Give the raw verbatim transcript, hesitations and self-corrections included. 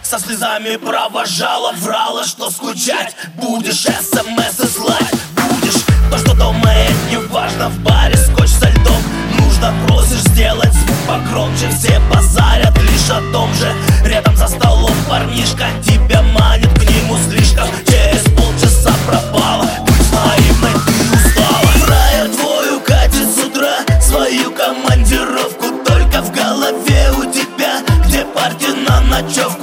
со слезами провожала, врала, что скучать будешь, смс слать будешь. То, что думает, неважно, в баре скотч со льдом нужно, просишь сделать звук погромче, все базарят лишь о том же. Рядом за столом парнишка тебя манит к нему слишком, через полчаса пропала, быть наивной ты устала. Фраер твой укатит с утра свою командировку, только в голове у тебя, где партия на ночевку.